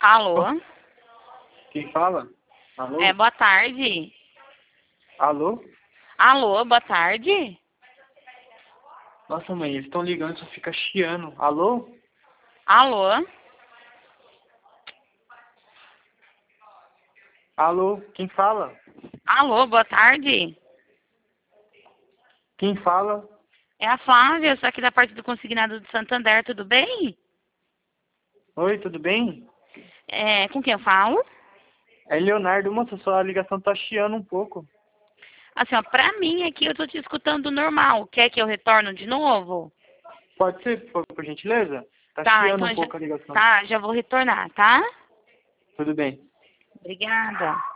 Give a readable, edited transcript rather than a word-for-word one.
Alô? Quem fala? Alô? Boa tarde. Alô? Alô, boa tarde. Nossa, mãe, eles estão ligando, só fica chiando. Alô? Alô? Alô? Quem fala? Alô, boa tarde. Quem fala? É a Flávia, eu sou aqui da parte do Consignado do Santander, tudo bem? Oi, tudo bem? Com quem eu falo? É Leonardo, moça, sua ligação tá chiando um pouco. Assim, ó, pra mim aqui eu tô te escutando normal. Quer que eu retorno de novo? Pode ser, por gentileza? Tá Tá, chiando então um pouco a ligação. já vou retornar, tá? Tudo bem. Obrigada.